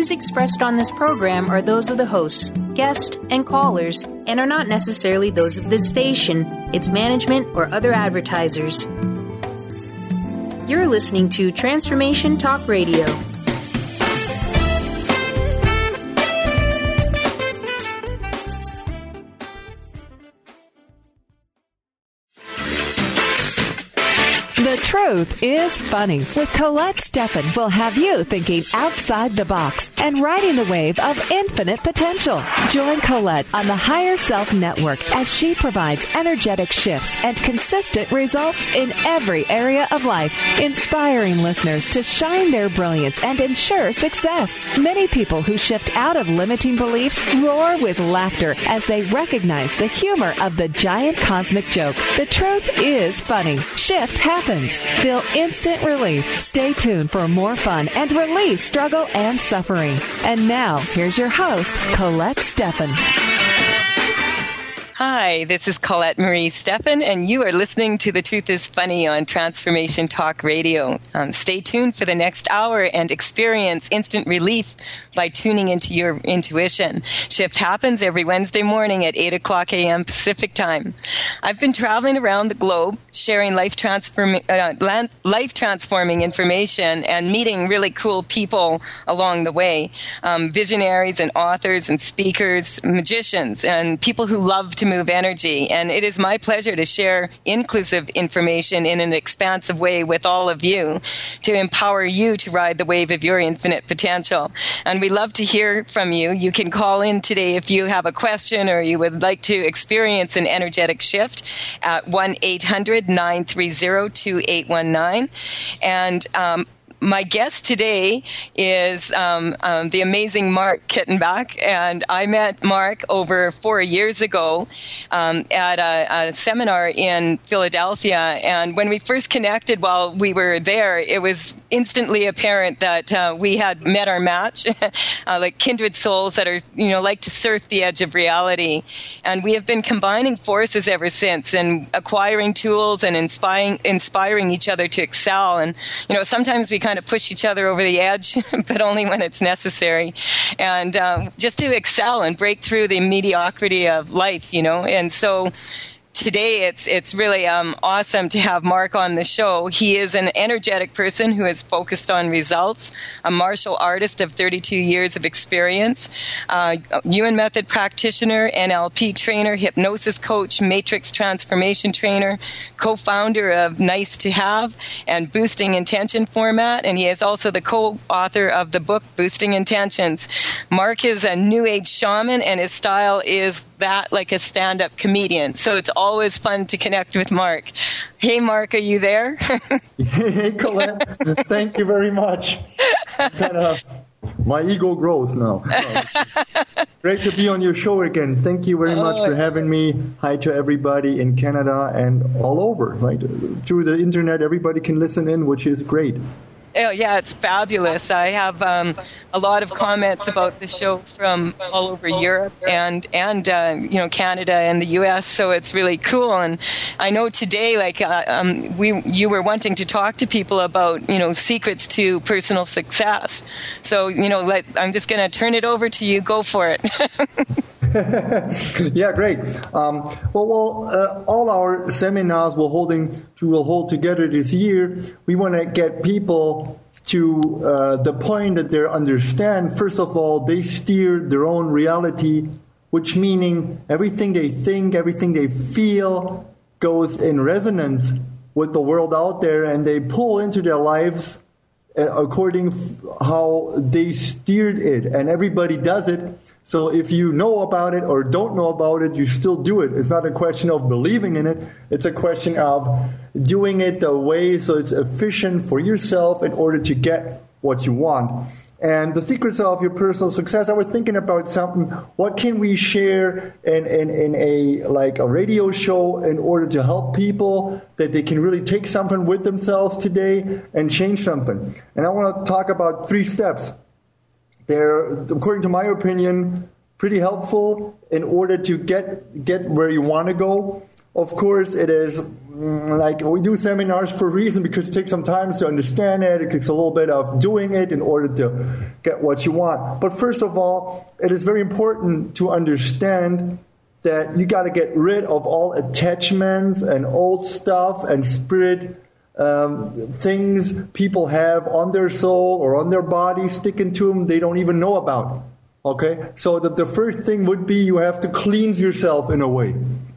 views expressed on this program are those of the hosts, guests, and callers, and are not necessarily those of this station, its management, or other advertisers. You're listening to Transformation Talk Radio. The Truth is Funny with Colette Steffen will have you thinking outside the box and riding the wave of infinite potential. Join Colette on the Higher Self Network as she provides energetic shifts and consistent results in every area of life, inspiring listeners to shine their brilliance and ensure success. Many people who shift out of limiting beliefs roar with laughter as they recognize the humor of the giant cosmic joke. The truth is funny. Shift happens. Feel instant relief. Stay tuned for more fun and release struggle and suffering. And now, here's your host, Colette Steffen. Hi, this is Colette Marie Steffen, and you are listening to The Truth is Funny on Transformation Talk Radio. Stay tuned for the next hour and experience instant relief by tuning into your intuition. Shift happens every Wednesday morning at 8 o'clock a.m. Pacific Time. I've been traveling around the globe, sharing life-transforming information and meeting really cool people along the way, visionaries and authors and speakers, magicians, and people who love to move energy. And it is my pleasure to share inclusive information in an expansive way with all of you to empower you to ride the wave of your infinite potential. And we love to hear from you. You can call in today if you have a question or you would like to experience an energetic shift at 1-800-930-2819. And my guest today is the amazing Mark Kittenbach, and I met Mark over 4 years ago at a seminar in Philadelphia. And when we first connected while we were there, it was instantly apparent that we had met our match, like kindred souls that are, like to surf the edge of reality. And we have been combining forces ever since and acquiring tools and inspiring each other to excel. And, sometimes we kind of push each other over the edge, but only when it's necessary. And just to excel and break through the mediocrity of life, And so today, it's really awesome to have Mark on the show. He is an energetic person who is focused on results, a martial artist of 32 years of experience, Yuen Method practitioner, NLP trainer, hypnosis coach, matrix transformation trainer, co-founder of Nice to Have and Boosting Intention Format, and he is also the co-author of the book Boosting Intentions. Mark is a New Age shaman, and his style is that like a stand-up comedian. So it's always fun to connect with Mark. Hey, Mark, are you there? Hey, Colette. Thank you very much. My ego grows now. Great to be on your show again. Thank you very much for having me. Hi to everybody in Canada and all over. Right through the internet, everybody can listen in, which is great. Oh, yeah, it's fabulous. I have a lot of comments about the show from all over Europe and Canada and the U.S., so it's really cool. And I know today, you were wanting to talk to people about, secrets to personal success. So, I'm just going to turn it over to you. Go for it. Yeah, great. All our seminars we'll hold together this year. We want to get people to the point that they understand, first of all, they steer their own reality, which meaning everything they think, everything they feel goes in resonance with the world out there, and they pull into their lives according how they steered it, and everybody does it. So if you know about it or don't know about it, you still do it. It's not a question of believing in it. It's a question of doing it the way so it's efficient for yourself in order to get what you want. And the secrets of your personal success, I was thinking about something. What can we share in a radio show in order to help people that they can really take something with themselves today and change something? And I want to talk about 3 steps. They're, according to my opinion, pretty helpful in order to get where you want to go. of course, it is like we do seminars for a reason, because it takes some time to understand it. It takes a little bit of doing it in order to get what you want. But first of all, it is very important to understand that you got to get rid of all attachments and old stuff and spirit things people have on their soul or on their body sticking to them they don't even know about. Okay? So the first thing would be you have to cleanse yourself in a way.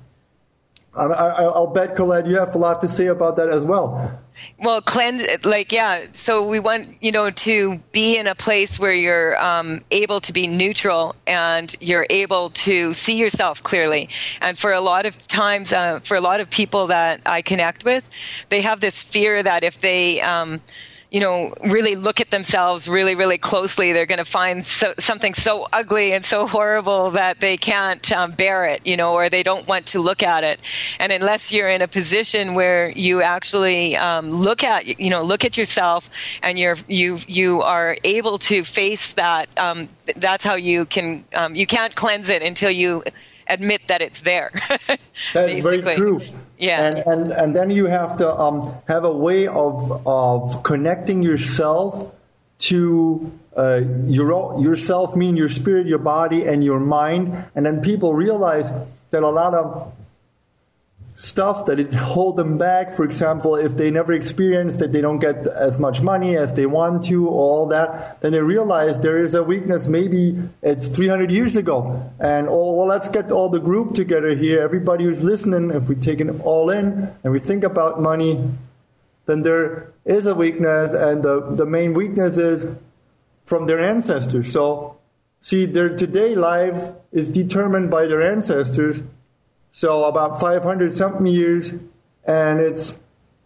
I'll bet, Colette, you have a lot to say about that as well. Well, cleanse, so we want, to be in a place where you're able to be neutral and you're able to see yourself clearly. And for a lot of times, for a lot of people that I connect with, they have this fear that if they, really look at themselves really, really closely, they're going to find something so ugly and so horrible that they can't bear it, or they don't want to look at it. And unless you're in a position where you actually look at yourself and you are able to face that, that's how you can't cleanse it until you admit that it's there. That's very true. Yeah, and then you have to have a way of connecting yourself to yourself, meaning your spirit, your body, and your mind. And then people realize that a lot of stuff that it hold them back. For example, if they never experienced that they don't get as much money as they want to, all that, then they realize there is a weakness. Maybe it's 300 years ago. And let's get all the group together here. Everybody who's listening, if we take it all in and we think about money, then there is a weakness, and the main weakness is from their ancestors. So, see, their today lives is determined by their ancestors. So about 500-something years, and it's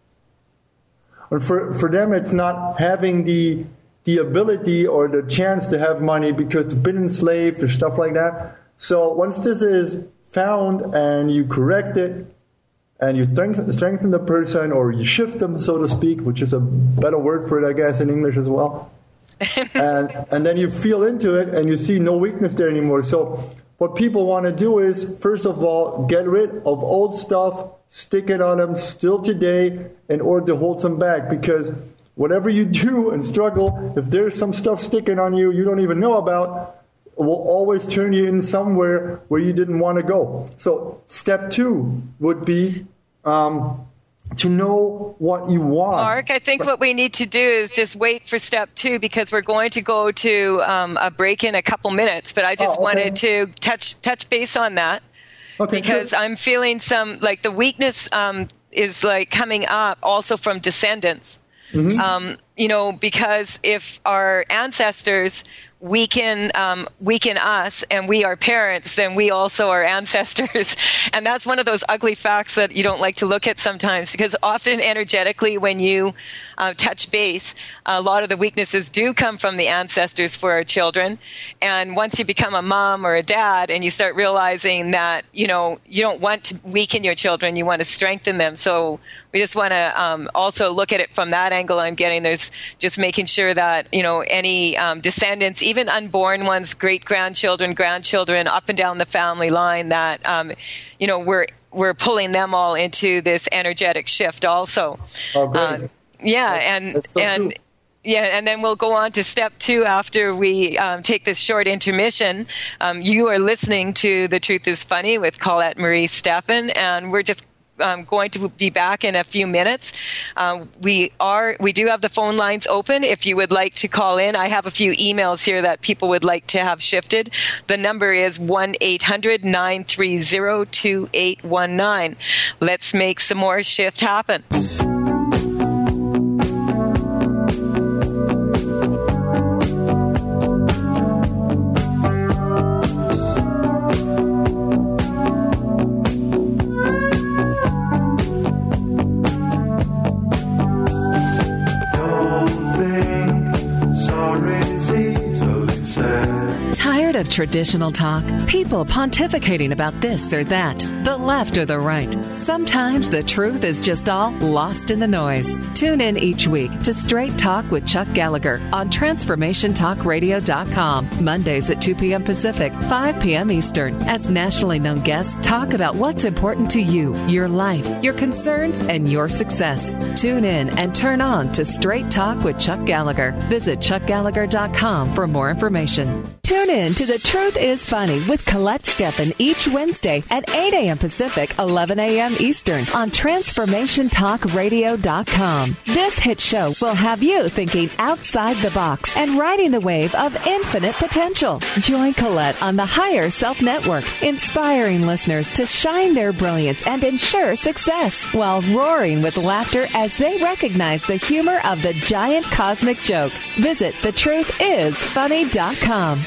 for them it's not having the ability or the chance to have money because they've been enslaved or stuff like that. So once this is found and you correct it and you strengthen the person, or you shift them, so to speak, which is a better word for it, I guess, in English as well. and then you feel into it and you see no weakness there anymore. So what people want to do is, first of all, get rid of old stuff, stick it on them still today in order to hold them back. Because whatever you do and struggle, if there's some stuff sticking on you you don't even know about, it will always turn you in somewhere where you didn't want to go. So step 2 would be to know what you want. Mark, I think what we need to do is just wait for step 2, because we're going to go to a break in a couple minutes. But I just wanted to touch base on that, because I'm feeling the weakness is coming up also from descendants. Mm-hmm. Because if our ancestors weaken us and we are parents, then we also are ancestors. And that's one of those ugly facts that you don't like to look at sometimes, because often energetically when you touch base, a lot of the weaknesses do come from the ancestors for our children. And once you become a mom or a dad and you start realizing that, you don't want to weaken your children, you want to strengthen them. So we just want to also look at it from that angle I'm getting. There's just making sure that, any descendants, even unborn ones, great-grandchildren, grandchildren, up and down the family line, that, we're pulling them all into this energetic shift also. Oh, great. And then we'll go on to step 2 after we take this short intermission. You are listening to The Truth is Funny with Colette Marie Steffen, and we're just going to be back in a few minutes. We do have the phone lines open if you would like to call in. I have a few emails here that people would like to have shifted. The number is 1-800-930-2819. Let's make some more shift happen. of traditional talk, people pontificating about this or that, the left or the right. Sometimes the truth is just all lost in the noise. Tune in each week to Straight Talk with Chuck Gallagher on TransformationTalkRadio.com, Mondays at 2 p.m. Pacific, 5 p.m. Eastern, as nationally known guests talk about what's important to you, your life, your concerns, and your success. Tune in and turn on to Straight Talk with Chuck Gallagher. Visit ChuckGallagher.com for more information. Tune in to The Truth is Funny with Colette Steffen each Wednesday at 8 a.m. Pacific, 11 a.m. Eastern on TransformationTalkRadio.com. This hit show will have you thinking outside the box and riding the wave of infinite potential. Join Colette on the Higher Self Network, inspiring listeners to shine their brilliance and ensure success while roaring with laughter as they recognize the humor of the giant cosmic joke. Visit thetruthisfunny.com.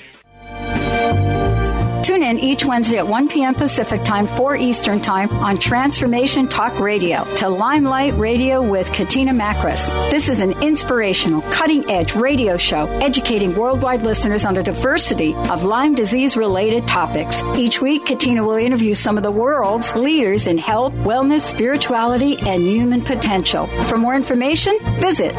Tune in each Wednesday at 1 p.m. Pacific Time, 4 Eastern Time on Transformation Talk Radio to Limelight Radio with Katina Makris. This is an inspirational, cutting-edge radio show educating worldwide listeners on a diversity of Lyme disease-related topics. Each week, Katina will interview some of the world's leaders in health, wellness, spirituality, and human potential. For more information, visit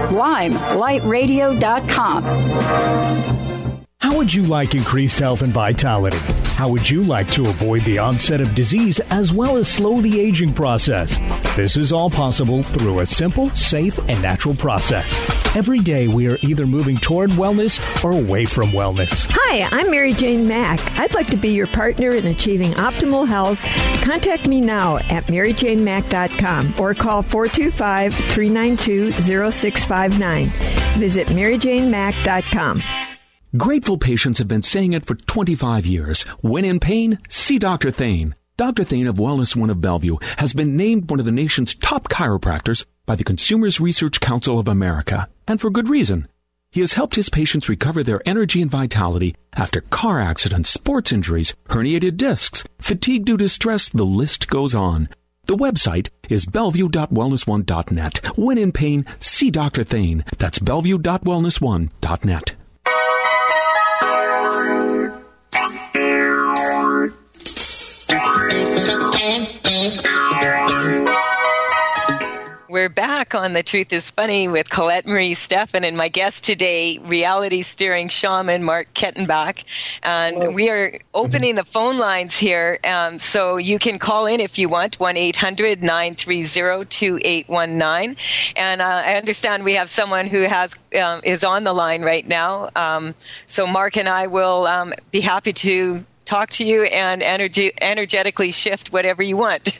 limelightradio.com. How would you like increased health and vitality? How would you like to avoid the onset of disease as well as slow the aging process? This is all possible through a simple, safe, and natural process. Every day we are either moving toward wellness or away from wellness. Hi, I'm Mary Jane Mack. I'd like to be your partner in achieving optimal health. Contact me now at maryjanemack.com or call 425-392-0659. Visit maryjanemack.com. Grateful patients have been saying it for 25 years. When in pain, see Dr. Thane. Dr. Thane of Wellness One of Bellevue has been named one of the nation's top chiropractors by the Consumers Research Council of America, and for good reason. He has helped his patients recover their energy and vitality after car accidents, sports injuries, herniated discs, fatigue due to stress, the list goes on. The website is bellevue.wellness1.net. When in pain, see Dr. Thane. That's bellevue.wellness1.net. We're back on The Truth is Funny with Colette Marie Steffen and my guest today, reality steering shaman Mark Kettenbach. And we are opening the phone lines here, so you can call in if you want, 1-800-930-2819. And I understand we have someone who is on the line right now. So Mark and I will be happy to talk to you and energetically shift whatever you want.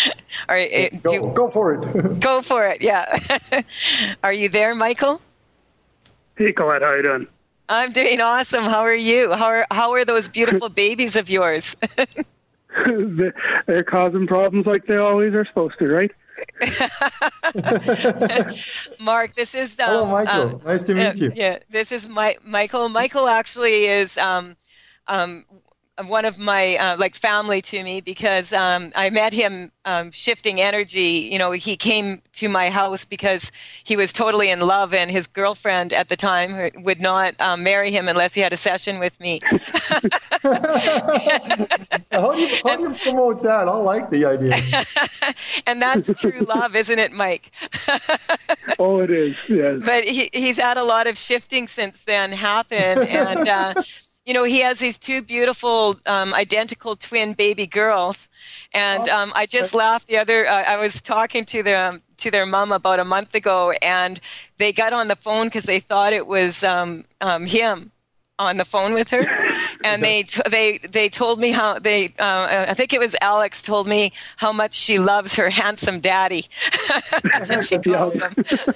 Go for it. Go for it, yeah. Are you there, Michael? Hey, Colette, how are you doing? I'm doing awesome. How are you? How are those beautiful babies of yours? They're causing problems like they always are supposed to, right? Mark, this is... Hello, Michael. Nice to meet you. Yeah, this is Michael. Michael actually is... one of my family to me because I met him shifting energy. You know, he came to my house because he was totally in love, and his girlfriend at the time would not marry him unless he had a session with me. How do you promote that? I like the idea. And that's true love, isn't it, Mike? Oh, it is, yes. But he's had a lot of shifting since then happen, and you know, he has these two beautiful, identical twin baby girls, and I just laughed I was talking to their mom about a month ago, and they got on the phone because they thought it was him on the phone with her, and they told me how I think it was Alex told me how much she loves her handsome daddy. That's what she calls him.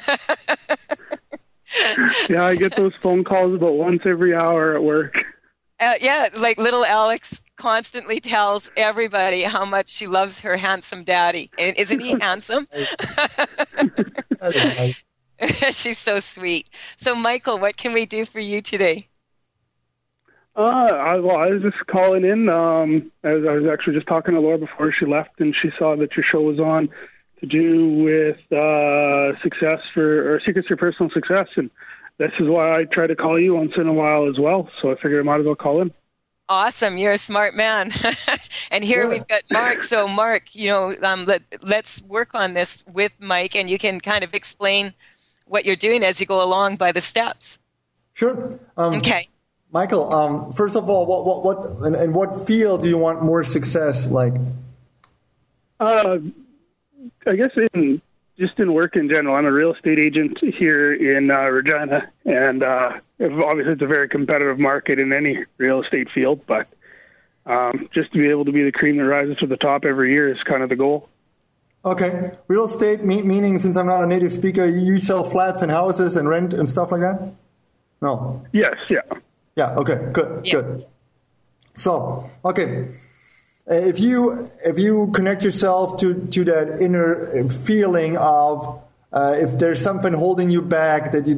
Yeah, I get those phone calls about once every hour at work. Yeah, like little Alex constantly tells everybody how much she loves her handsome daddy. And isn't he handsome? She's so sweet. So, Michael, what can we do for you today? I was just calling in. As I was actually just talking to Laura before she left, and she saw that your show was on to do with secrets for personal success, and this is why I try to call you once in a while as well. So I figured I might as well call in. Awesome. You're a smart man. And here we've got Mark. So Mark, let's work on this with Mike, and you can kind of explain what you're doing as you go along by the steps. Sure. Okay. Michael, first of all, what field do you want more success like? I guess in work in general. I'm a real estate agent here in Regina, and obviously it's a very competitive market in any real estate field, but just to be able to be the cream that rises to the top every year is kind of the goal. Okay. Real estate, meaning since I'm not a native speaker, you sell flats and houses and rent and stuff like that? No. Yes, yeah. Yeah, okay, good. So, okay. If you connect yourself to that inner feeling of if there's something holding you back that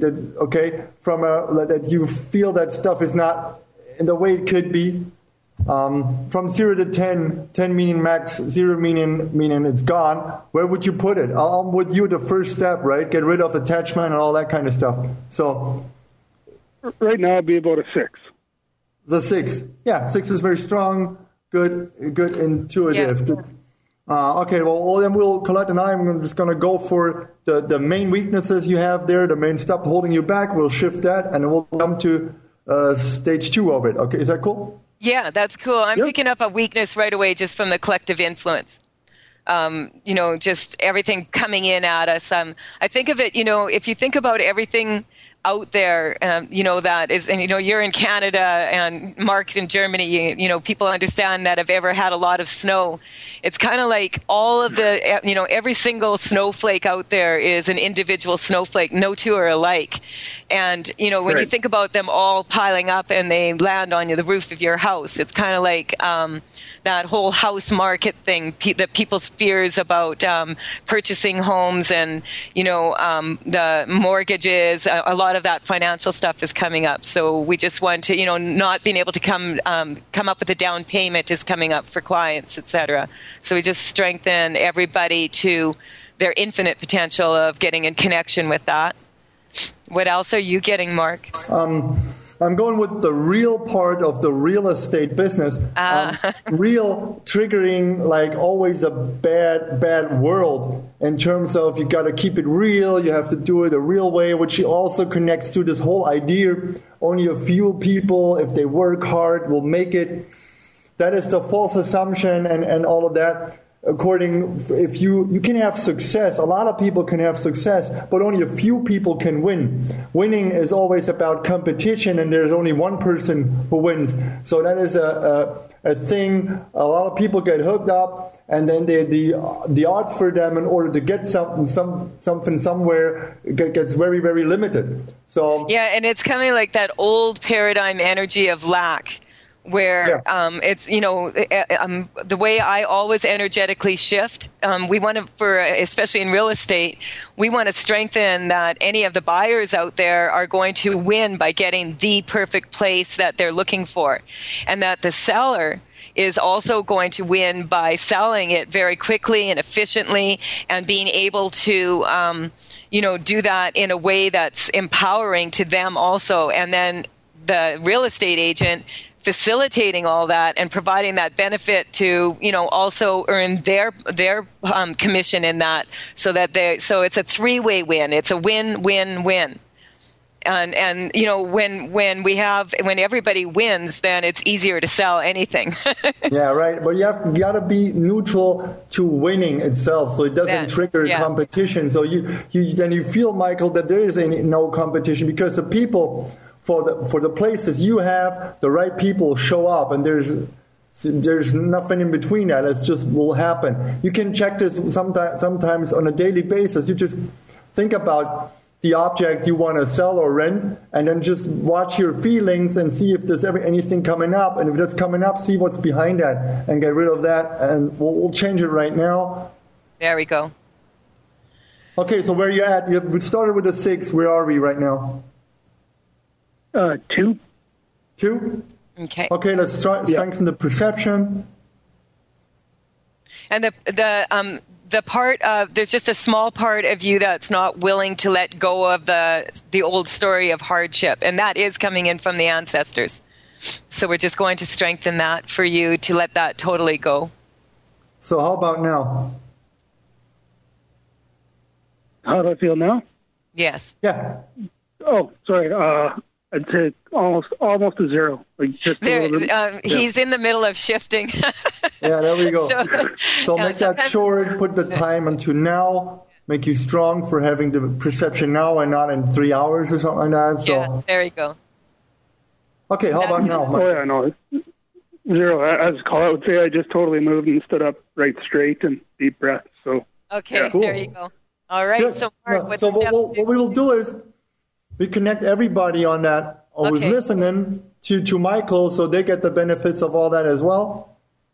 you feel that stuff is not in the way it could be, from 0 to 10 meaning max, 0 meaning it's gone, where would you put it? I'm with you the first step, right? Get rid of attachment and all that kind of stuff. So right now it'd be about a 6. The 6. Yeah, 6 is very strong. Good, intuitive. Yeah. Okay, well, then Colette and I am just going to go for the main weaknesses you have there, the main stuff holding you back. We'll shift that, and we'll come to stage 2 of it. Okay, is that cool? Yeah, that's cool. I'm picking up a weakness right away just from the collective influence. Just everything coming in at us. I think of it, if you think about everything out there, that is, and you're in Canada and Mark in Germany, people understand that have ever had a lot of snow. It's kind of like all of the, every single snowflake out there is an individual snowflake. No two are alike. And, when you think about them all piling up and they land on the roof of your house, it's kind of like that whole house market thing, that people's fears about purchasing homes and, the mortgages, a lot of that financial stuff is coming up. So we just want to, not being able to come up with a down payment is coming up for clients, etc. So we just strengthen everybody to their infinite potential of getting in connection with that. What else are you getting, Mark? I'm going with the real part of the real estate business. Real triggering, like always a bad world in terms of you got to keep it real. You have to do it a real way, which also connects to this whole idea. Only a few people, if they work hard, will make it. That is the false assumption and all of that. If you can have success, a lot of people can have success, but only a few people can win. Winning is always about competition, and there's only one person who wins. So that is a thing. A lot of people get hooked up, and then the odds for them in order to get something somewhere gets very, very limited. So yeah, and it's kind of like that old paradigm energy of lack. Where it's, the way I always energetically shift, we want to, especially in real estate, we want to strengthen that any of the buyers out there are going to win by getting the perfect place that they're looking for. And that the seller is also going to win by selling it very quickly and efficiently and being able to, do that in a way that's empowering to them also. And then the real estate agent facilitating all that and providing that benefit to, also earn their commission in that, so it's a three-way win. It's a win-win-win. And when everybody wins, then it's easier to sell anything. Yeah, right. But you got to be neutral to winning itself, so it doesn't trigger competition. So you feel, Michael, that there is no competition because the people. For the places you have, the right people show up, and there's nothing in between that. It just will happen. You can check this sometimes on a daily basis. You just think about the object you want to sell or rent, and then just watch your feelings and see if there's ever anything coming up. And if that's coming up, see what's behind that and get rid of that. And we'll change it right now. There we go. Okay, so where are you at? We started with a 6. Where are we right now? 2. 2? Okay. Okay, let's strengthen the perception. And the part of, there's just a small part of you that's not willing to let go of the old story of hardship, and that is coming in from the ancestors. So we're just going to strengthen that for you to let that totally go. So how about now? How do I feel now? Yes. Yeah. Oh, sorry. I'd say almost a zero. Like just a little bit. He's in the middle of shifting. Yeah, there we go. So make that sometimes- short, put the time into now, make you strong for having the perception now and not in 3 hours or something like that. So, Yeah, there you go. okay, how about now? Oh, yeah, no. Zero. As Colette would say, I just totally moved and stood up right straight and deep breath. So Okay, Yeah. Cool. there you go. All right, Good. so Mark, Yeah, what's so step what we will do is we connect everybody on that or was Okay. listening to Michael so they get the benefits of all that as well.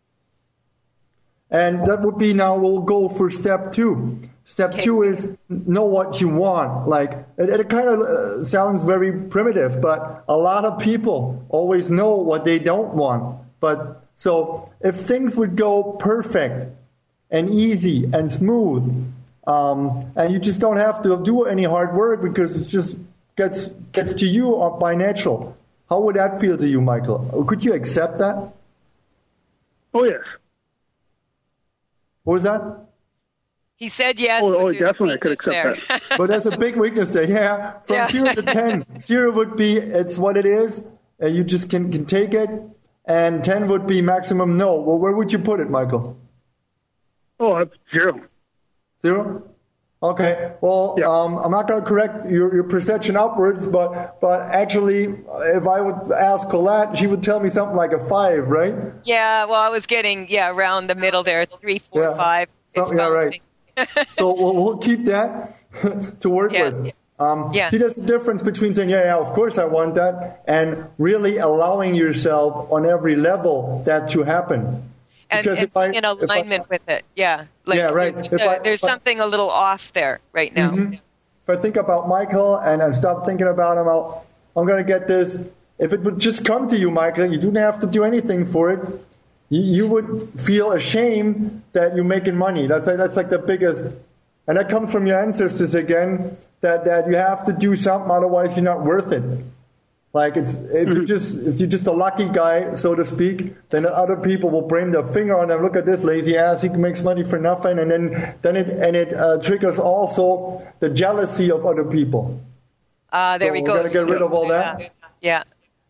And that would be now we'll go for step 2. Step Okay. 2 is know what you want. Like it kind of sounds very primitive, but a lot of people always know what they don't want. But so if things would go perfect and easy and smooth, and you just don't have to do any hard work because it just gets to you by natural. How would that feel to you, Michael? Could you accept that? oh yes. What was that? He said yes. Oh, but there's definitely, I could weakness accept there. But that's a big weakness there. Yeah, from Yeah. 0 to 10. 0 would be it's what it is, and you just can take it, and 10 would be maximum no. Well, where would you put it, Michael? Oh, that's 0. 0? Okay. Well, Yeah. I'm not going to correct your perception upwards, but actually, if I would ask Colette, she would tell me something like a 5, right? Yeah, well, I was getting around the middle there, 3, 4, Yeah. 5. It's Yeah, right. bouncing. So we'll keep that to work Yeah. with. Yeah. See, that's the difference between saying, yeah, of course I want that, and really allowing yourself on every level that to happen. And Because being in alignment with it. Yeah. Like Yeah, right. There's something a little off there right now. If I think about Michael and I stop thinking about him, I'm going to get this. If it would just come to you, Michael, you don't have to do anything for it. You would feel ashamed that you're making money. That's like the biggest, and that comes from your ancestors again. That you have to do something, otherwise you're not worth it. Like if you're just a lucky guy, so to speak, then other people will bring their finger on them. Look at this lazy ass; he makes money for nothing, and then it triggers also the jealousy of other people. There we go. We're gonna get rid of all that. Yeah.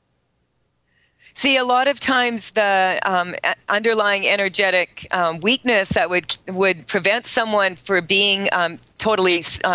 See, a lot of times the underlying energetic weakness that would prevent someone from being totally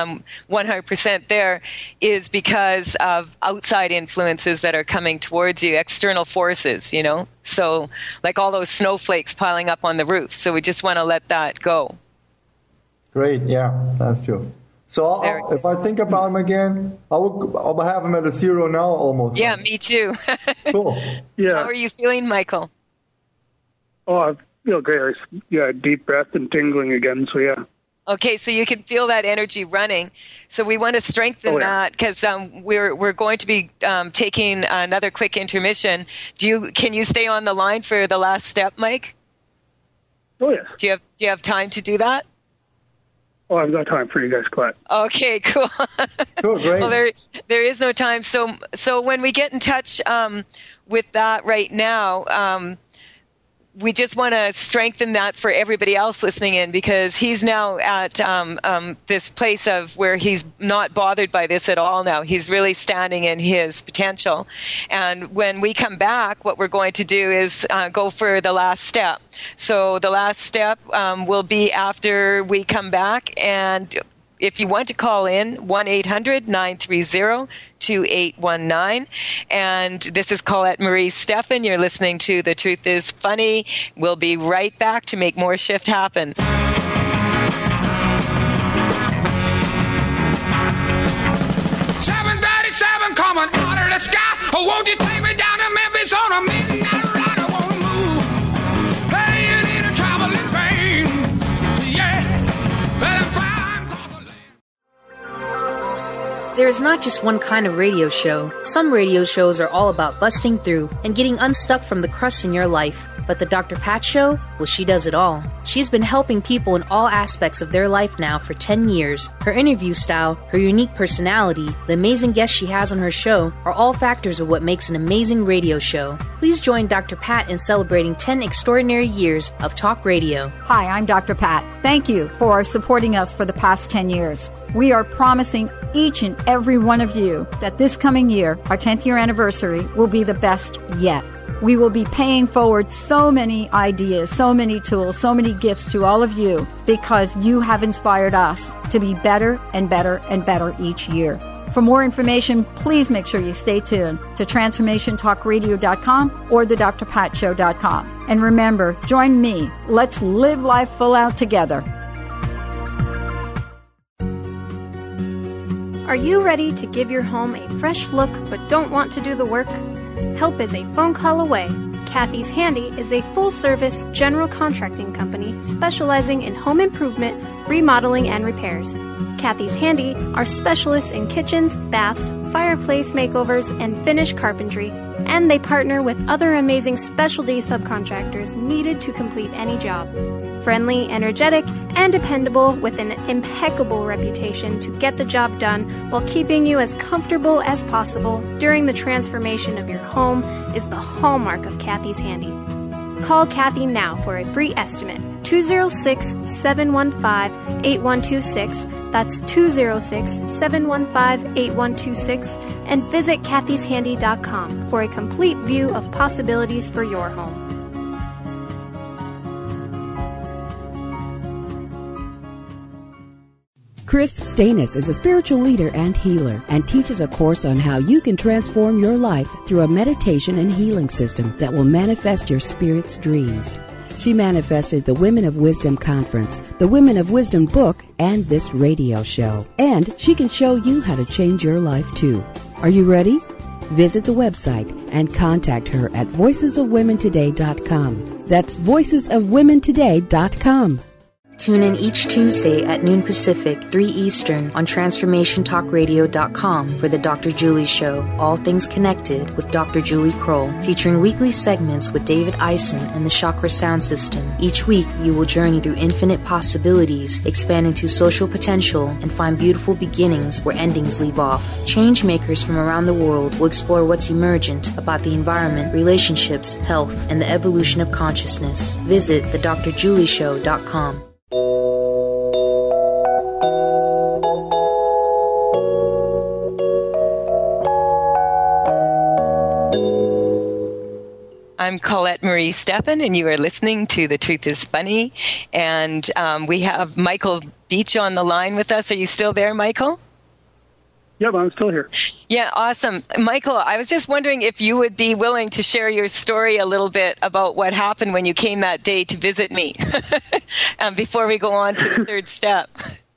100% there is because of outside influences that are coming towards you, external forces, So like all those snowflakes piling up on the roof. So we just want to let that go. Great, yeah, that's true. So if I think about him again, I'll have him at a 0 now almost. Yeah, me too. Cool. Yeah. How are you feeling, Michael? Oh, I feel great. Yeah, deep breath and tingling again. So yeah. Okay, so you can feel that energy running. So we want to strengthen that because we're going to be taking another quick intermission. Can you stay on the line for the last step, Mike? Oh yes. Do you have time to do that? Oh, I've got time for you guys, Colette. Okay, cool. Cool, great. Well, there is no time. So when we get in touch with that right now, we just want to strengthen that for everybody else listening in because he's now at this place of where he's not bothered by this at all now. He's really standing in his potential. And when we come back, what we're going to do is go for the last step. So the last step will be after we come back, and if you want to call in, 1-800-930-2819. And this is Colette Marie Steffen. You're listening to The Truth is Funny. We'll be right back to make more shift happen. 737 coming out of the sky. Oh, won't you take me down to Memphis on a midnight ride? I want to move. Hey, you need a traveling pain. Yeah. Well, I'm fine. There is not just one kind of radio show. Some radio shows are all about busting through and getting unstuck from the crust in your life. But the Dr. Pat Show? Well, she does it all. She's been helping people in all aspects of their life now for 10 years. Her interview style, her unique personality, the amazing guests she has on her show are all factors of what makes an amazing radio show. Please join Dr. Pat in celebrating 10 extraordinary years of talk radio. Hi, I'm Dr. Pat. Thank you for supporting us for the past 10 years. We are promising each and every one of you that this coming year, our 10th year anniversary, will be the best yet. We will be paying forward so many ideas, so many tools, so many gifts to all of you because you have inspired us to be better and better and better each year. For more information, please make sure you stay tuned to TransformationTalkRadio.com or thedrpatshow.com. And remember, join me. Let's live life full out together. Are you ready to give your home a fresh look but don't want to do the work? Help is a phone call away. Kathy's Handy is a full-service general contracting company specializing in home improvement, remodeling, and repairs. Kathy's Handy are specialists in kitchens, baths, fireplace makeovers, and finish carpentry, and they partner with other amazing specialty subcontractors needed to complete any job. Friendly, energetic, and dependable with an impeccable reputation to get the job done while keeping you as comfortable as possible during the transformation of your home is the hallmark of Kathy's Handy. Call Kathy now for a free estimate. 206-715-8126. That's 206-715-8126. And visit kathyshandy.com for a complete view of possibilities for your home. Chris Stanis is a spiritual leader and healer and teaches a course on how you can transform your life through a meditation and healing system that will manifest your spirit's dreams. She manifested the Women of Wisdom Conference, the Women of Wisdom book, and this radio show. And she can show you how to change your life too. Are you ready? Visit the website and contact her at voicesofwomentoday.com. That's voicesofwomentoday.com. Tune in each Tuesday at noon Pacific, 3 Eastern on TransformationTalkRadio.com for the Dr. Julie Show, All Things Connected with Dr. Julie Kroll, featuring weekly segments with David Eisen and the Chakra Sound System. Each week, you will journey through infinite possibilities, expand into social potential, and find beautiful beginnings where endings leave off. Change makers from around the world will explore what's emergent about the environment, relationships, health, and the evolution of consciousness. Visit thedrjulieshow.com. I'm Colette Marie Steffen, and you are listening to The Truth is Funny. And we have Michael Beach on the line with us. Are you still there, Michael? Yep, I'm still here. Yeah, awesome. Michael, I was just wondering if you would be willing to share your story a little bit about what happened when you came that day to visit me before we go on to the third step.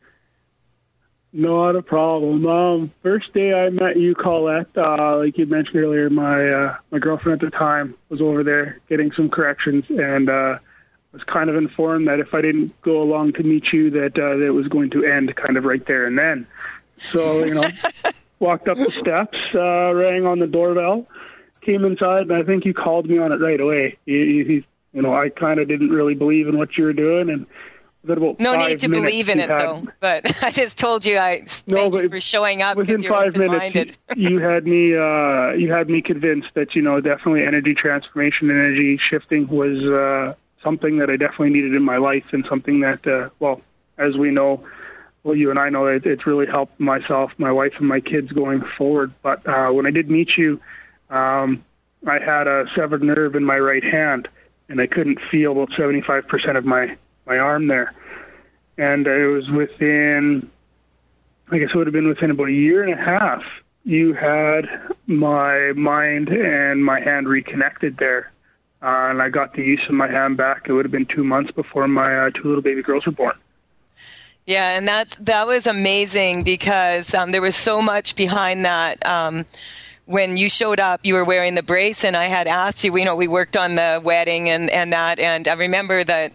Not a problem. First day I met you, Colette, like you mentioned earlier, my girlfriend at the time was over there getting some corrections, and was kind of informed that if I didn't go along to meet you, that it was going to end kind of right there and then. So, walked up the steps, rang on the doorbell, came inside, and I think you called me on it right away. I kind of didn't really believe in what you were doing, and about no need to believe in it, though. But I just told you thank you for showing up. Within 5 minutes, you had me convinced that definitely energy transformation, energy shifting was something that I definitely needed in my life, and something that, as we know. Well, you and I know it's really helped myself, my wife, and my kids going forward. But when I did meet you, I had a severed nerve in my right hand, and I couldn't feel about 75% of my arm there. And it was within, I guess it would have been within about a year and a half, you had my mind and my hand reconnected there. And I got the use of my hand back. It would have been 2 months before my two little baby girls were born. Yeah, and that was amazing because there was so much behind that when you showed up, you were wearing the brace, and I had asked you, we worked on the wedding and that, and I remember that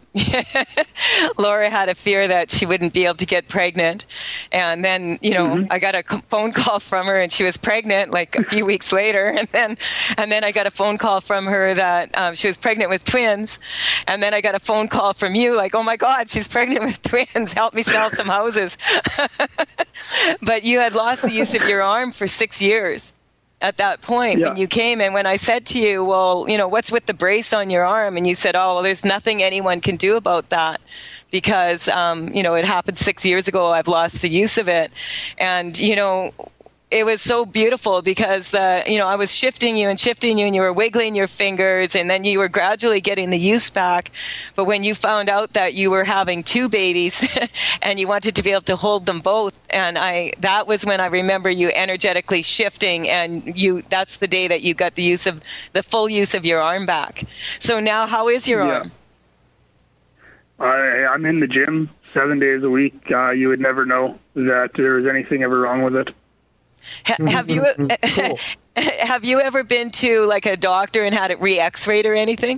Laura had a fear that she wouldn't be able to get pregnant. And then, I got a phone call from her, and she was pregnant like a few weeks later. And then I got a phone call from her that she was pregnant with twins. And then I got a phone call from you like, oh my God, she's pregnant with twins. Help me sell some houses. But you had lost the use of your arm for 6 years. At that point when you came, and when I said to you, well, what's with the brace on your arm? And you said, oh, well, there's nothing anyone can do about that because, it happened 6 years ago. I've lost the use of it. And, it was so beautiful because I was shifting you and you were wiggling your fingers, and then you were gradually getting the use back. But when you found out that you were having 2 babies and you wanted to be able to hold them both, and that was when I remember you energetically shifting, and that's the day that you got the full use of your arm back. So now how is your arm? I'm in the gym 7 days a week. You would never know that there was anything ever wrong with it. Have you have you ever been to like a doctor and had it re-X-rayed or anything?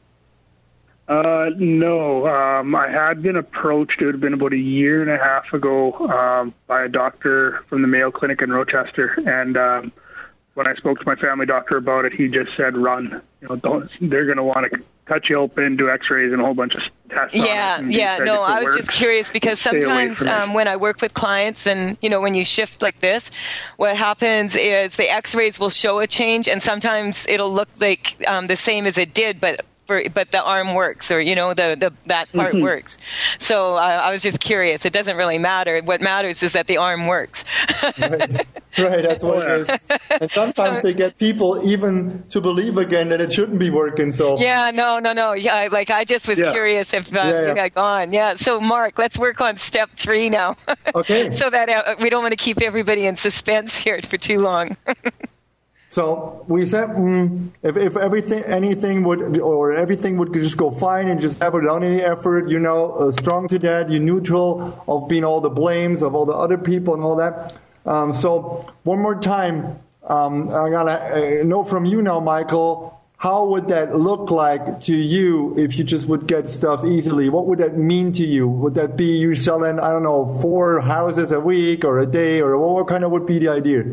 No. I had been approached. It would have been about a year and a half ago by a doctor from the Mayo Clinic in Rochester, and when I spoke to my family doctor about it, he just said, "Run. They're going to want to cut you open, do X-rays, and a whole bunch of tests." No, I was just curious because sometimes when I work with clients, and when you shift like this, what happens is the X-rays will show a change, and sometimes it'll look like the same as it did, but the arm works, or that part works. So I was just curious. It doesn't really matter. What matters is that the arm works. Right, that's what it is. And sometimes they get people even to believe again that it shouldn't be working. So no. Yeah, I just was curious if you got gone. Yeah. So Mark, let's work on step 3 now. Okay. So that we don't want to keep everybody in suspense here for too long. So we said if everything would just go fine and just have without any effort, strong to that, you're neutral of being all the blames of all the other people and all that. So one more time, I gotta know from you now, Michael, how would that look like to you if you just would get stuff easily? What would that mean to you? Would that be you selling, 4 houses a week or a day, or what kind of would be the idea?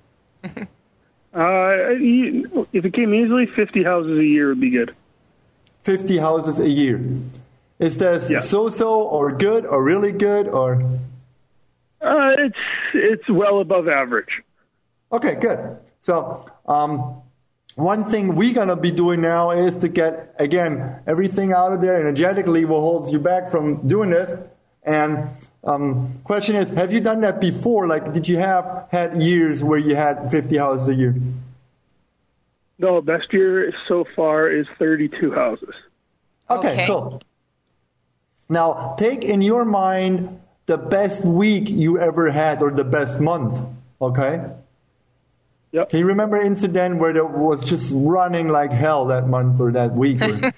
If it came easily, 50 houses a year would be good. 50 houses a year. Is that so-so or good or really good or? It's well above average. Okay, good. So one thing we're going to be doing now is to get, again, everything out of there energetically what holds you back from doing this. And question is, have you done that before? Like, did you have had years where you had 50 houses a year? No, best year so far is 32 houses. Okay, cool. Now, take in your mind the best week you ever had or the best month, okay? Yep. Can you remember an incident where it was just running like hell that month or that week?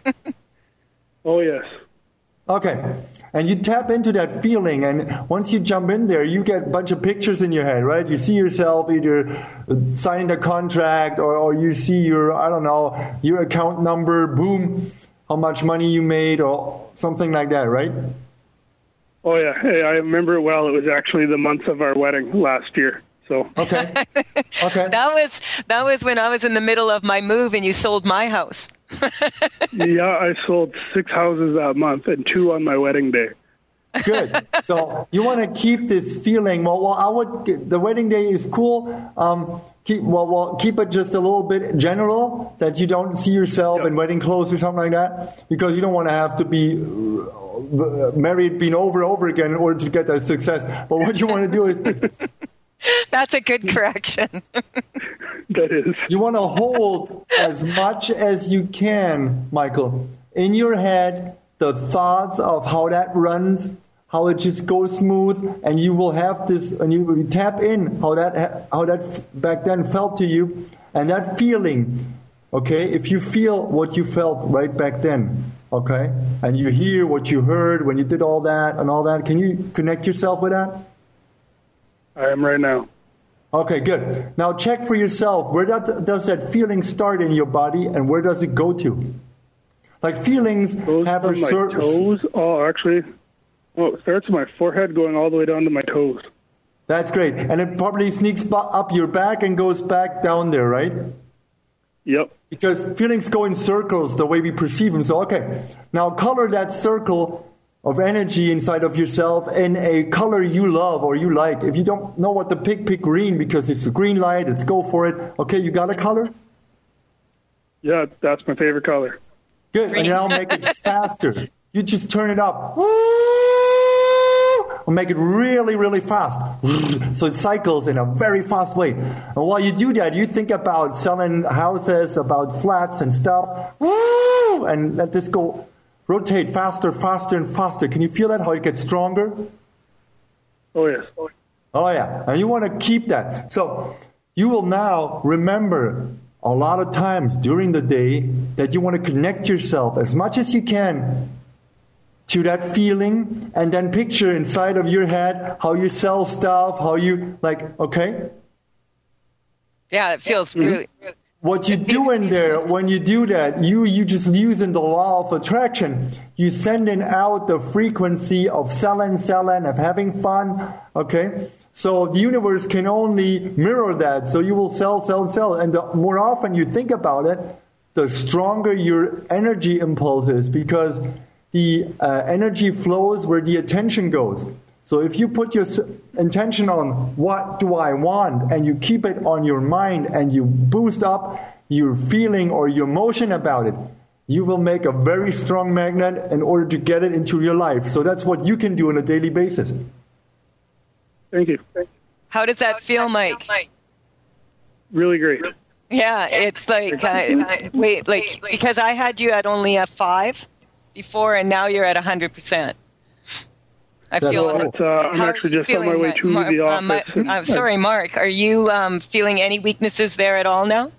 Oh, yes. Okay. And you tap into that feeling, and once you jump in there, you get a bunch of pictures in your head, right? You see yourself either signing a contract or you see your account number, boom, how much money you made or something like that, right? Oh, yeah. Hey, I remember it well. It was actually the month of our wedding last year. So okay. That was when I was in the middle of my move and you sold my house. Yeah, I sold 6 houses that month and 2 on my wedding day. Good. So you want to keep this feeling. The wedding day is cool. Keep it just a little bit general, that you don't see yourself in wedding clothes or something like that, because you don't want to have to be married, being over again in order to get that success. But what you want to do is. That's a good correction. That is. You want to hold as much as you can, Michael, in your head, the thoughts of how that runs, how it just goes smooth, and you will have this, and you will tap in how that back then felt to you, and that feeling, okay? If you feel what you felt right back then, okay, and you hear what you heard when you did all that and all that, can you connect yourself with that? I am right now. Okay, good. Now check for yourself. Where does that feeling start in your body, and where does it go to? Like feelings have a certain... toes? Oh, actually, it starts with my forehead going all the way down to my toes. That's great. And it probably sneaks up your back and goes back down there, right? Yep. Because feelings go in circles the way we perceive them. So, okay. Now color that circle of energy inside of yourself in a color you love or you like. If you don't know what to pick green because it's a green light. Let's go for it. Okay, you got a color? Yeah, that's my favorite color. Good, and now make it faster. You just turn it up. Or make it really, really fast. So it cycles in a very fast way. And while you do that, you think about selling houses, about flats and stuff. And let this go. Rotate faster, faster, and faster. Can you feel that, how it gets stronger? Oh, yes. Oh, yeah. And you want to keep that. So you will now remember a lot of times during the day that you want to connect yourself as much as you can to that feeling, and then picture inside of your head how you sell stuff, how you, like, okay? Yeah, it feels really... What you do in there, when you do that, you just using the law of attraction. You sending out the frequency of selling, of having fun, okay? So the universe can only mirror that. So you will sell. And the more often you think about it, the stronger your energy impulse is, because the energy flows where the attention goes. So if you put your intention on what do I want, and you keep it on your mind, and you boost up your feeling or your emotion about it, you will make a very strong magnet in order to get it into your life. So that's what you can do on a daily basis. Thank you. How does that feel, Mike? Really great. Yeah, it's like, because I had you at only a 5 before, and now you're at 100%. I feel I'm actually just on my way to the office. Sorry, Mark. Are you feeling any weaknesses there at all now?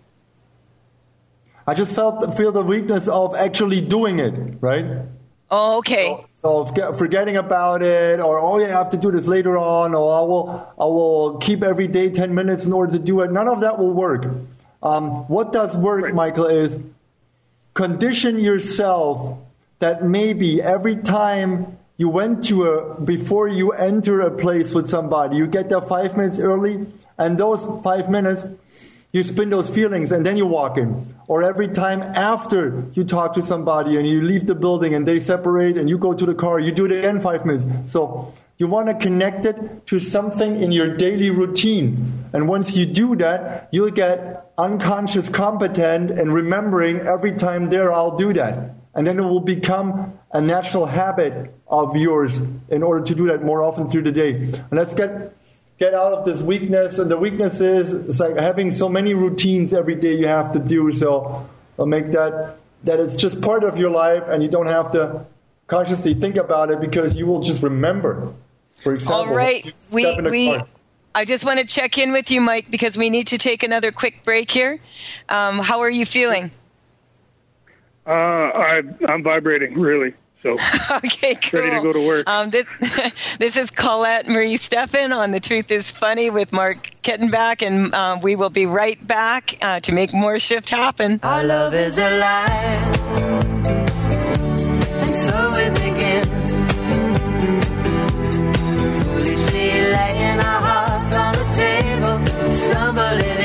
I just feel the weakness of actually doing it, right? Oh, okay. So forgetting about it, or I have to do this later on, or I will keep every day 10 minutes in order to do it. None of that will work. What does work, Michael, is condition yourself that maybe every time you went before you enter a place with somebody, you get there 5 minutes early, and those 5 minutes, you spin those feelings, and then you walk in. Or every time after you talk to somebody and you leave the building and they separate and you go to the car, you do it again 5 minutes. So you want to connect it to something in your daily routine. And once you do that, you'll get unconscious competent and remembering every time there, I'll do that. And then it will become a natural habit of yours in order to do that more often through the day. And let's get out of this weakness. And the weakness is it's like having so many routines every day you have to do. So I'll make that it's just part of your life, and you don't have to consciously think about it, because you will just remember. For example, all right, I just want to check in with you, Mike, because we need to take another quick break here. How are you feeling? I'm vibrating, really. So okay, cool. Ready to go to work. This is Colette Marie Steffen on The Truth is Funny with Mark Kettenbach, and we will be right back to make more shift happen. Our love is alive, and so we begin. Foolishly laying our hearts on the table, stumbling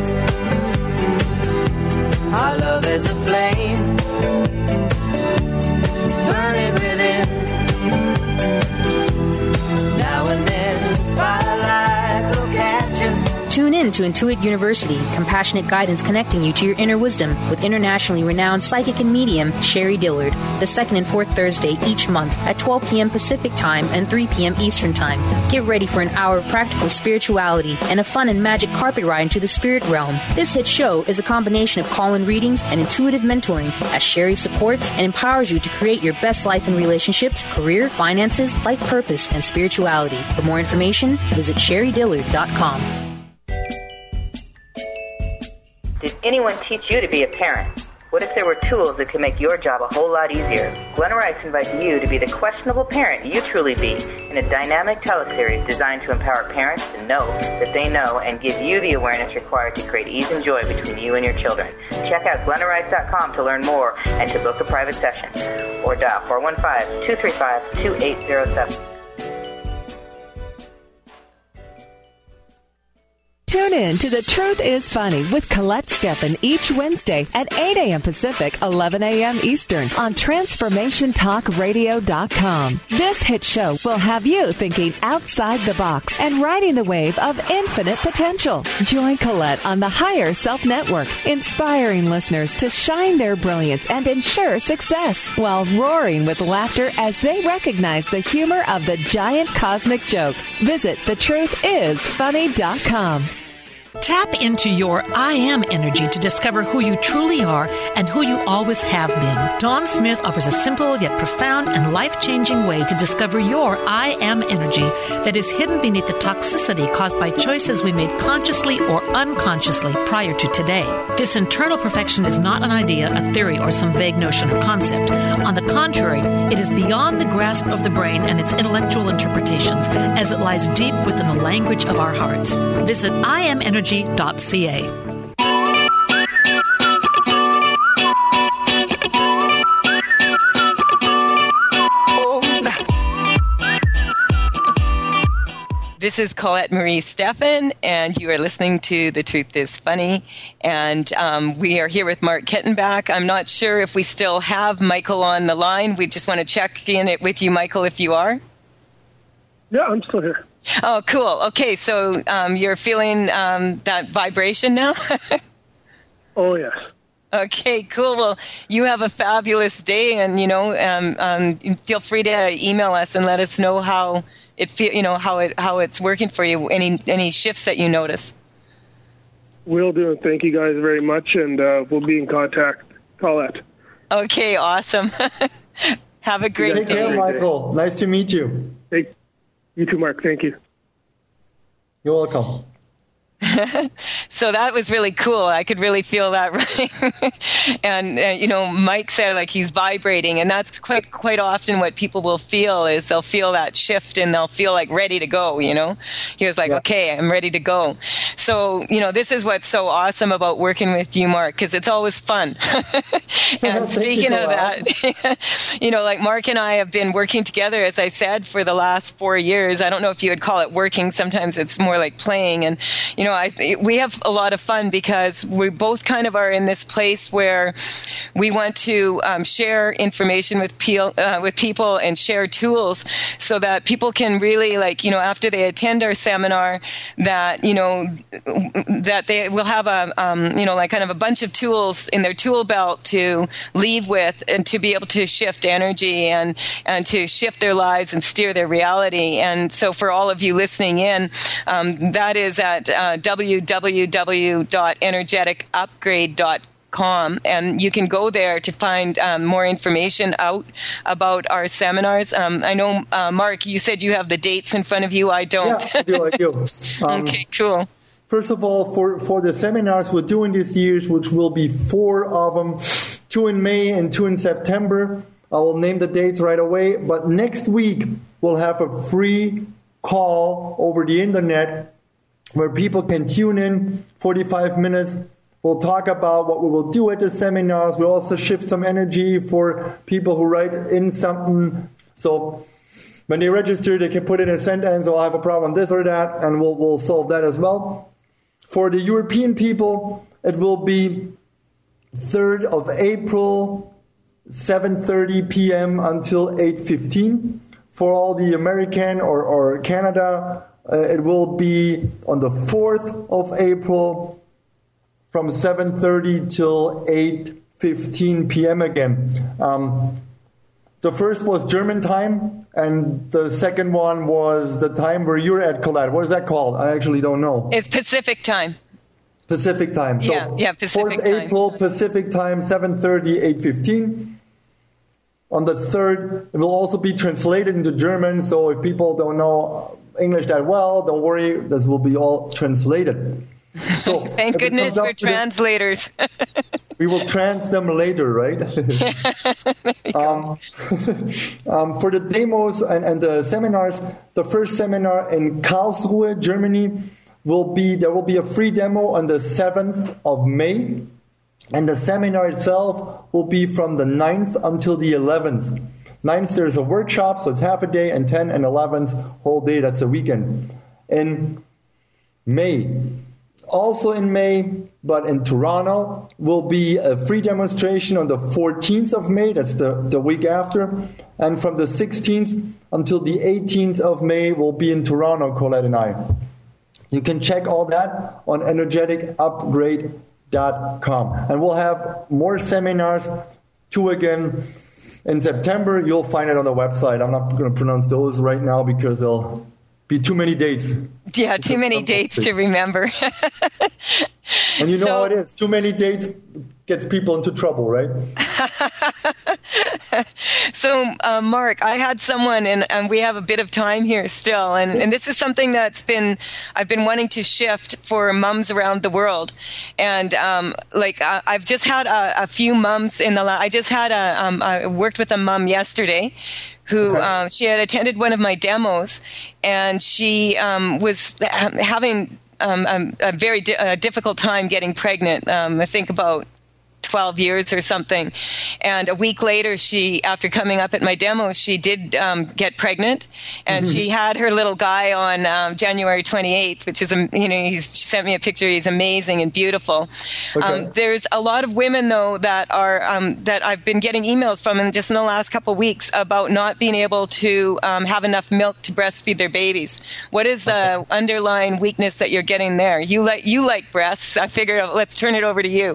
in. Our love is a flame, burning within. Now and then, firelight will catch us. Tune in to Intuit University, compassionate guidance connecting you to your inner wisdom with internationally renowned psychic and medium Sherry Dillard, the second and fourth Thursday each month at 12 p.m. Pacific Time and 3 p.m. Eastern Time. Get ready for an hour of practical spirituality and a fun and magic carpet ride into the spirit realm. This hit show is a combination of call-in readings and intuitive mentoring, as Sherry supports and empowers you to create your best life in relationships, career, finances, life purpose, and spirituality. For more information, visit SherryDillard.com. Did anyone teach you to be a parent? What if there were tools that could make your job a whole lot easier? Glenna Rice invites you to be the questionable parent you truly be in a dynamic teleseries designed to empower parents to know that they know and give you the awareness required to create ease and joy between you and your children. Check out glennarice.com to learn more and to book a private session. Or dial 415-235-2807. Tune in to The Truth is Funny with Colette Steffen each Wednesday at 8 a.m. Pacific, 11 a.m. Eastern on TransformationTalkRadio.com. This hit show will have you thinking outside the box and riding the wave of infinite potential. Join Colette on the Higher Self Network, inspiring listeners to shine their brilliance and ensure success while roaring with laughter as they recognize the humor of the giant cosmic joke. Visit thetruthисfunny.com. Tap into your I am energy to discover who you truly are and who you always have been. Dawn Smith offers a simple yet profound and life-changing way to discover your I am energy that is hidden beneath the toxicity caused by choices we made consciously or unconsciously prior to today. This internal perfection is not an idea, a theory, or some vague notion or concept. On the contrary, it is beyond the grasp of the brain and its intellectual interpretations, as it lies deep within the language of our hearts. Visit IamEnergy.ca. This is Colette Marie Steffen, and you are listening to The Truth is Funny. And we are here with Mark Kettenbach. I'm not sure if we still have Michael on the line. We just want to check in with you, Michael, if you are. Yeah, I'm still here. Oh, cool. Okay, so you're feeling that vibration now? Oh, yes. Okay, cool. Well, you have a fabulous day, and feel free to email us and let us know how it how it's working for you. Any shifts that you notice. Will do. Thank you guys very much, and we'll be in contact. Colette. Okay, awesome. Have a great day. Take care, Michael. Nice to meet you. You too, Mark. Thank you. You're welcome. So that was really cool. I could really feel that running. And, Mike said like he's vibrating, and that's quite often what people will feel is they'll feel that shift and they'll feel like ready to go, He was like, okay, I'm ready to go. So, this is what's so awesome about working with you, Mark, because it's always fun. And speaking of that, like Mark and I have been working together, as I said, for the last 4 years. I don't know if you would call it working. Sometimes it's more like playing. And, we have a lot of fun because we both kind of are in this place where we want to share information with people and share tools so that people can really, after they attend our seminar, that, that they will have a, kind of a bunch of tools in their tool belt to leave with and to be able to shift energy and to shift their lives and steer their reality. And so for all of you listening in, that is at www.energeticupgrade.com, and you can go there to find more information out about our seminars. I know, Mark, you said you have the dates in front of you. I don't. Yeah, I do. Okay, cool. First of all, for the seminars we're doing this year, which will be 4 of them, 2 in May and 2 in September, I will name the dates right away. But next week, we'll have a free call over the internet where people can tune in 45 minutes. We'll talk about what we will do at the seminars. We'll also shift some energy for people who write in something. So when they register, they can put in a sentence, or I have a problem, this or that, and we'll solve that as well. For the European people, it will be 3rd of April, 7:30 p.m. until 8:15. For all the American or Canada, it will be on the 4th of April from 7:30 till 8:15 p.m. again. The first was German time, and the second one was the time where you're at, Colette. What is that called? I actually don't know. It's Pacific time. Pacific time. So yeah, Pacific 4th time. April, Pacific time, 7:30, 8:15. On the 3rd, it will also be translated into German, so if people don't know English that well, don't worry, this will be all translated. So thank goodness for translators. We will trans them later, right? For the demos and the seminars, the first seminar in Karlsruhe, Germany, there will be a free demo on the 7th of May, and the seminar itself will be from the 9th until the 11th. 9th, there's a workshop, so it's half a day, and 10 and 11th, whole day, that's a weekend. In May, also in May, but in Toronto, will be a free demonstration on the 14th of May, that's the week after, and from the 16th until the 18th of May, will be in Toronto, Colette and I. You can check all that on energeticupgrade.com. And we'll have more seminars, 2 again, in September. You'll find it on the website. I'm not going to pronounce those right now because there'll be too many dates. Yeah, too many dates to remember. And you know how it is. Too many dates gets people into trouble, right? So, Mark, I had someone, and we have a bit of time here still, and this is something I've been wanting to shift for moms around the world. And I've just had a few moms I worked with a mom yesterday who she had attended one of my demos, and she was having a very difficult time getting pregnant. I think about 12 years or something. And a week later, after coming up at my demo, she did get pregnant, and she had her little guy on January 28th, which is, he sent me a picture. He's amazing and beautiful. Okay. There's a lot of women, though, that are that I've been getting emails from in just in the last couple of weeks about not being able to have enough milk to breastfeed their babies. What is the underlying weakness that you're getting there? You like breasts. I figured let's turn it over to you.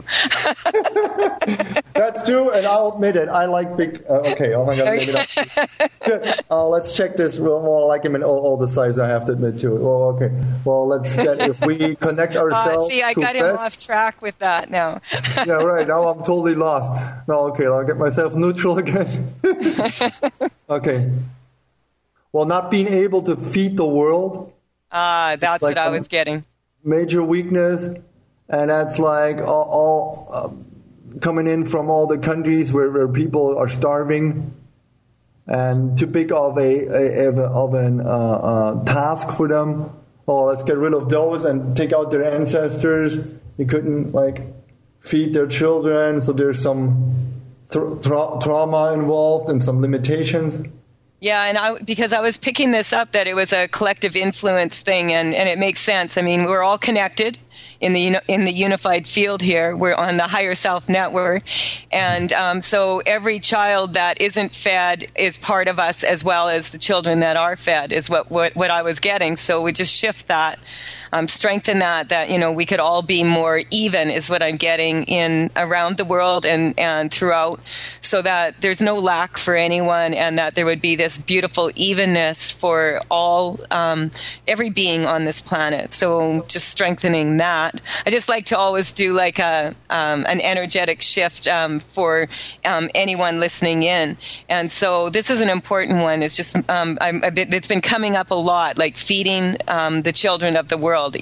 That's true, and I'll admit it. I like big. Okay, oh my God, maybe not. Good. Let's check this. Well, I like him in all the sizes. I have to admit to it. Well, okay. Well, let's get if we connect ourselves. See, I got him off track with that now. Yeah, right. Now I'm totally lost. No, okay. I'll get myself neutral again. Okay. Well, not being able to feed the world. That's like what I was getting. Major weakness, and that's like all coming in from all the countries where people are starving, and too big of an task for them. Oh, let's get rid of those and take out their ancestors. They couldn't feed their children, so there's some trauma involved and some limitations. Yeah, and because I was picking this up that it was a collective influence thing, and it makes sense. I mean, we're all connected in the unified field here. We're on the higher self network, and so every child that isn't fed is part of us, as well as the children that are fed, is what I was getting. So we just shift that, strengthen that we could all be more even, is what I'm getting in around the world and throughout, so that there's no lack for anyone, and that there would be this beautiful evenness for all, every being on this planet. So just strengthening that. I just like to always do an energetic shift for anyone listening in, and so this is an important one. It's just it's been coming up a lot, like feeding the children of the world,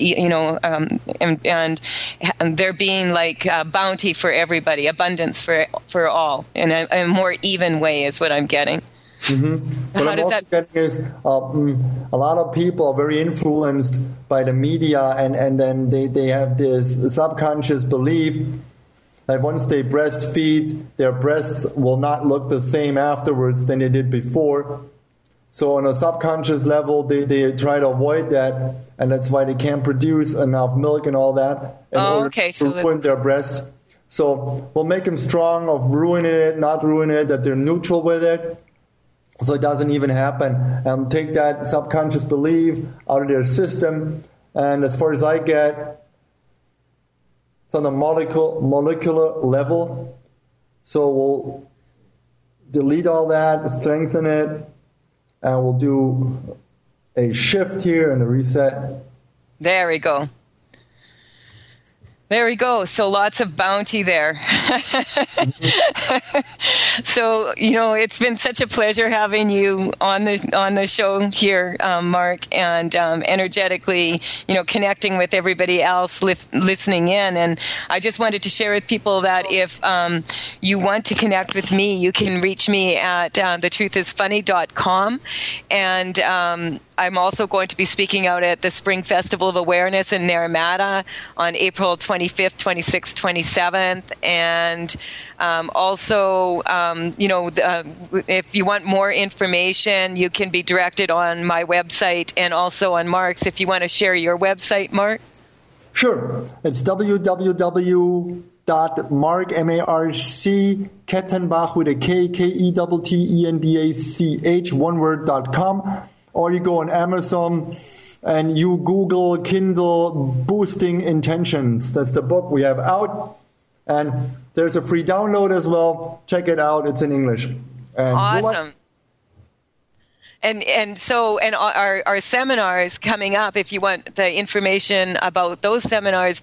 and there being bounty for everybody, abundance for all, in a more even way is what I'm getting. Mm-hmm. So what I'm also getting is a lot of people are very influenced by the media, and then they have this subconscious belief that once they breastfeed, their breasts will not look the same afterwards than they did before. So on a subconscious level, they try to avoid that, and that's why they can't produce enough milk and all that in order to ruin their breasts. So we'll make them strong of ruining it, not ruining it, that they're neutral with it, so it doesn't even happen. Take that subconscious belief out of their system, and as far as I get, it's on a molecular level. So we'll delete all that, strengthen it, and we'll do a shift here and a reset. There we go. There we go. So lots of bounty there. So, it's been such a pleasure having you on the show here, Mark, and energetically, connecting with everybody else listening in. And I just wanted to share with people that if you want to connect with me, you can reach me at thetruthisfunny.com. And I'm also going to be speaking out at the Spring Festival of Awareness in Naramata on April 25th, 26th, 27th. And also, if you want more information, you can be directed on my website and also on Mark's. If you want to share your website, Mark? Sure. It's www.mark.Kettenbach with a K, Kettenbach, one word.com. Or you go on Amazon and you Google Kindle Boosting Intentions. That's the book we have out. And there's a free download as well. Check it out. It's in English. And awesome. And our seminars coming up, if you want the information about those seminars,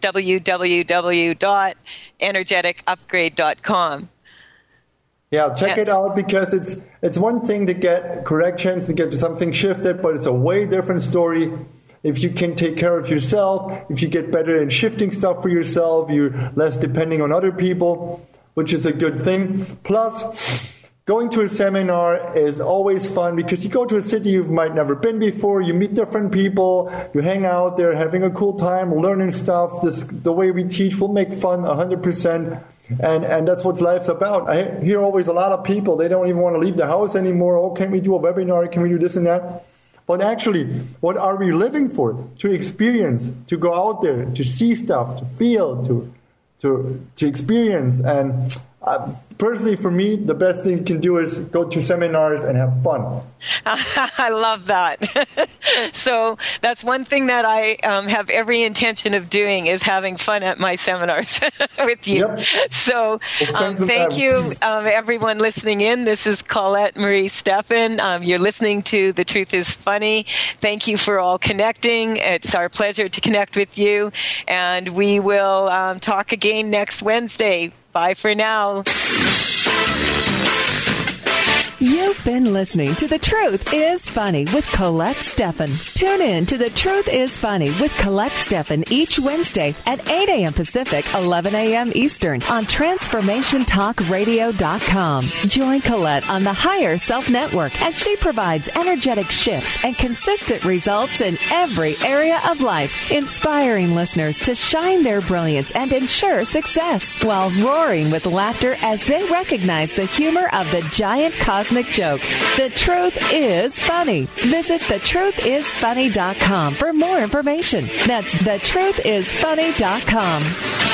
www.energeticupgrade.com. Yeah, check it out, because it's one thing to get corrections, to get something shifted, but it's a way different story if you can take care of yourself, if you get better in shifting stuff for yourself, you're less depending on other people, which is a good thing. Plus, going to a seminar is always fun, because you go to a city you might never been before, you meet different people, you hang out there having a cool time, learning stuff. The way we teach will make fun 100%. And that's what life's about. I hear always a lot of people, they don't even want to leave the house anymore. Oh, can we do a webinar? Can we do this and that? But actually, what are we living for? To experience, to go out there, to see stuff, to feel, to experience. And personally, for me, the best thing you can do is go to seminars and have fun. I love that. So that's one thing that I have every intention of doing, is having fun at my seminars with you. Yep. So thank you, everyone listening in. This is Colette Marie Steffen. You're listening to The Truth is Funny. Thank you for all connecting. It's our pleasure to connect with you. And we will talk again next Wednesday. Bye for now. You've been listening to The Truth is Funny with Colette Steffen. Tune in to The Truth is Funny with Colette Steffen each Wednesday at 8 a.m. Pacific, 11 a.m. Eastern on TransformationTalkRadio.com. Join Colette on the Higher Self Network as she provides energetic shifts and consistent results in every area of life, inspiring listeners to shine their brilliance and ensure success while roaring with laughter as they recognize the humor of the giant cosmic joke. The Truth is Funny. Visit thetruthisfunny.com for more information. That's thetruthisfunny.com.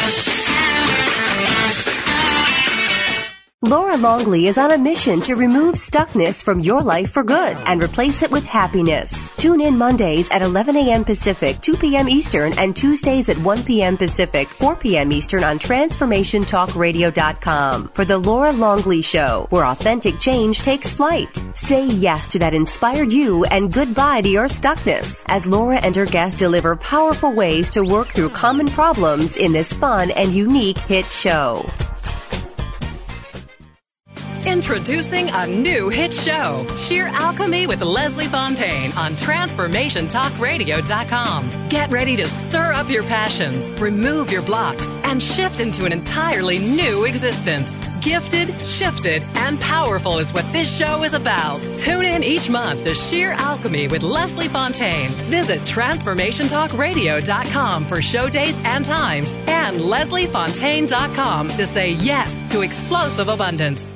Laura Longley is on a mission to remove stuckness from your life for good and replace it with happiness. Tune in Mondays at 11 a.m. Pacific, 2 p.m. Eastern, and Tuesdays at 1 p.m. Pacific, 4 p.m. Eastern on TransformationTalkRadio.com for The Laura Longley Show, where authentic change takes flight. Say yes to that inspired you and goodbye to your stuckness as Laura and her guests deliver powerful ways to work through common problems in this fun and unique hit show. Introducing a new hit show, Sheer Alchemy with Leslie Fontaine on TransformationTalkRadio.com. Get ready to stir up your passions, remove your blocks, and shift into an entirely new existence. Gifted, shifted, and powerful is what this show is about. Tune in each month to Sheer Alchemy with Leslie Fontaine. Visit TransformationTalkRadio.com for show dates and times, and LeslieFontaine.com to say yes to explosive abundance.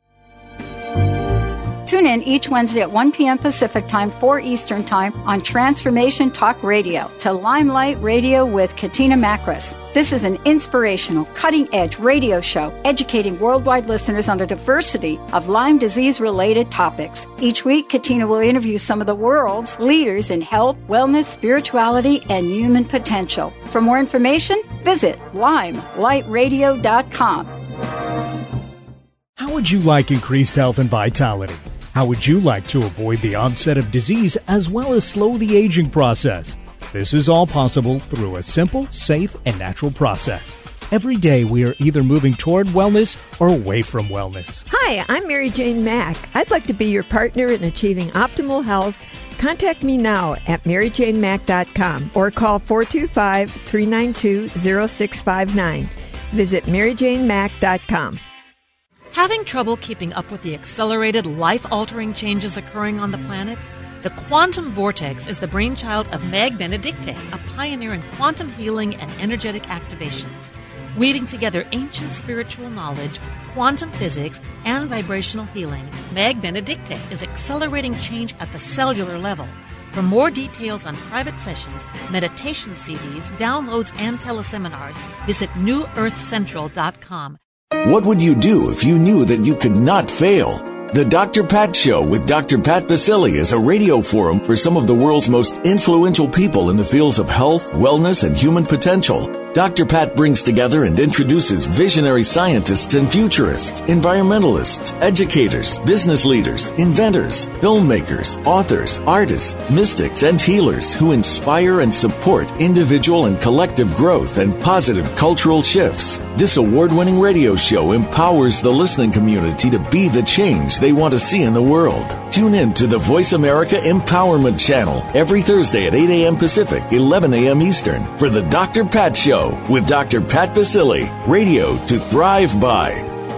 Tune in each Wednesday at 1 p.m. Pacific Time, 4 Eastern Time on Transformation Talk Radio to Limelight Radio with Katina Makris. This is an inspirational, cutting-edge radio show educating worldwide listeners on a diversity of Lyme disease-related topics. Each week, Katina will interview some of the world's leaders in health, wellness, spirituality, and human potential. For more information, visit limelightradio.com. How would you like increased health and vitality? How would you like to avoid the onset of disease as well as slow the aging process? This is all possible through a simple, safe, and natural process. Every day we are either moving toward wellness or away from wellness. Hi, I'm Mary Jane Mack. I'd like to be your partner in achieving optimal health. Contact me now at maryjanemack.com or call 425-392-0659. Visit maryjanemack.com. Having trouble keeping up with the accelerated, life-altering changes occurring on the planet? The Quantum Vortex is the brainchild of Meg Benedicte, a pioneer in quantum healing and energetic activations. Weaving together ancient spiritual knowledge, quantum physics, and vibrational healing, Meg Benedicte is accelerating change at the cellular level. For more details on private sessions, meditation CDs, downloads, and teleseminars, visit newearthcentral.com. What would you do if you knew that you could not fail? The Dr. Pat Show with Dr. Pat Baccili is a radio forum for some of the world's most influential people in the fields of health, wellness, and human potential. Dr. Pat brings together and introduces visionary scientists and futurists, environmentalists, educators, business leaders, inventors, filmmakers, authors, artists, mystics, and healers who inspire and support individual and collective growth and positive cultural shifts. This award-winning radio show empowers the listening community to be the change they want to see in the world. Tune in to the Voice America Empowerment Channel every Thursday at 8 a.m. Pacific, 11 a.m. Eastern for the Dr. Pat Show with Dr. Pat Baccili. Radio to thrive by.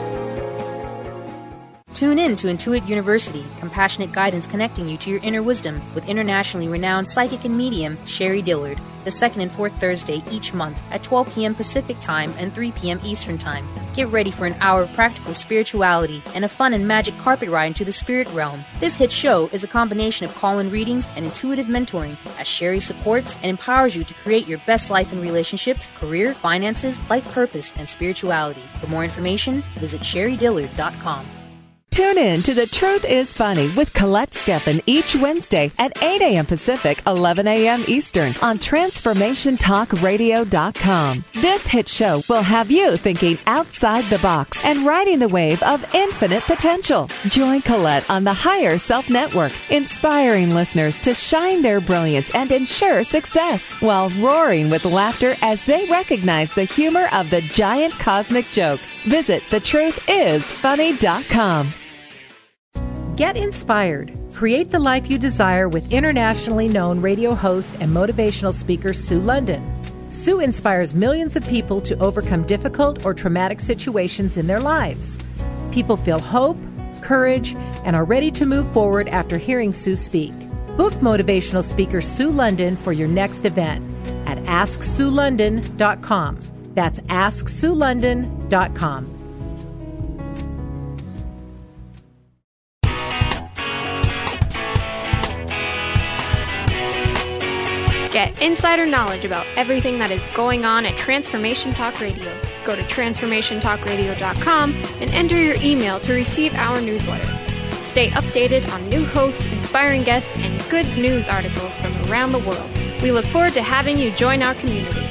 Tune in to Intuit University, compassionate guidance connecting you to your inner wisdom with internationally renowned psychic and medium Sherry Dillard, the second and fourth Thursday each month at 12 p.m. Pacific Time and 3 p.m. Eastern Time. Get ready for an hour of practical spirituality and a fun and magic carpet ride into the spirit realm. This hit show is a combination of call-in readings and intuitive mentoring as Sherry supports and empowers you to create your best life in relationships, career, finances, life purpose, and spirituality. For more information, visit sherrydillard.com. Tune in to The Truth is Funny with Colette Steffen each Wednesday at 8 a.m. Pacific, 11 a.m. Eastern on TransformationTalkRadio.com. This hit show will have you thinking outside the box and riding the wave of infinite potential. Join Colette on the Higher Self Network, inspiring listeners to shine their brilliance and ensure success while roaring with laughter as they recognize the humor of the giant cosmic joke. Visit thetruthIsfunny.com. Get inspired. Create the life you desire with internationally known radio host and motivational speaker Sue London. Sue inspires millions of people to overcome difficult or traumatic situations in their lives. People feel hope, courage, and are ready to move forward after hearing Sue speak. Book motivational speaker Sue London for your next event at AskSueLondon.com. That's AskSueLondon.com. Get insider knowledge about everything that is going on at Transformation Talk Radio. Go to TransformationTalkRadio.com and enter your email to receive our newsletter. Stay updated on new hosts, inspiring guests, and good news articles from around the world. We look forward to having you join our community.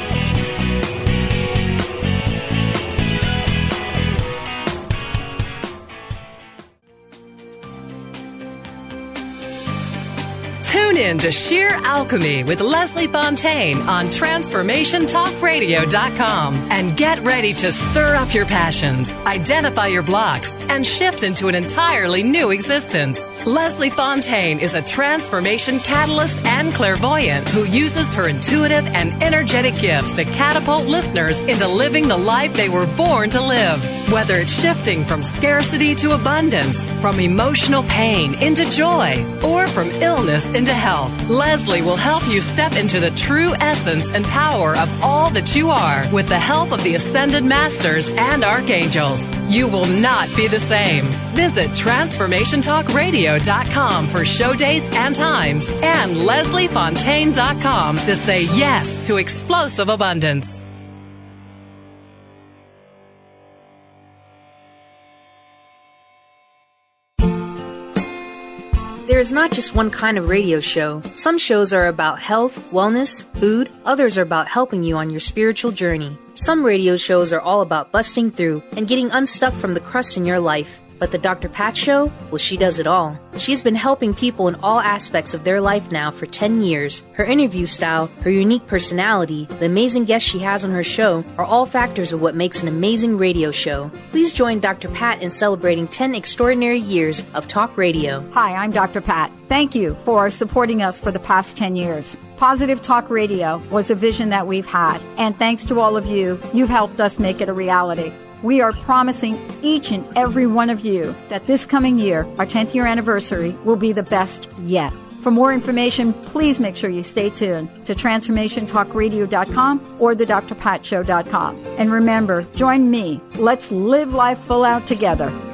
Tune in to Sheer Alchemy with Leslie Fontaine on TransformationTalkRadio.com and get ready to stir up your passions, identify your blocks, and shift into an entirely new existence. Leslie Fontaine is a transformation catalyst and clairvoyant who uses her intuitive and energetic gifts to catapult listeners into living the life they were born to live. Whether it's shifting from scarcity to abundance, from emotional pain into joy, or from illness into health, Leslie will help you step into the true essence and power of all that you are with the help of the Ascended Masters and Archangels. You will not be the same. Visit TransformationTalkRadio.com for show dates and times and LeslieFontaine.com to say yes to explosive abundance. There is not just one kind of radio show. Some shows are about health, wellness, food. Others are about helping you on your spiritual journey. Some radio shows are all about busting through and getting unstuck from the crust in your life. But the Dr. Pat Show? Well, she does it all. She's been helping people in all aspects of their life now for 10 years. Her interview style, her unique personality, the amazing guests she has on her show are all factors of what makes an amazing radio show. Please join Dr. Pat in celebrating 10 extraordinary years of talk radio. Hi, I'm Dr. Pat. Thank you for supporting us for the past 10 years. Positive Talk Radio was a vision that we've had, and thanks to all of you, you've helped us make it a reality. We are promising each and every one of you that this coming year, our 10th year anniversary, will be the best yet. For more information, please make sure you stay tuned to TransformationTalkRadio.com or thedrpatshow.com. And remember, join me. Let's live life full out together.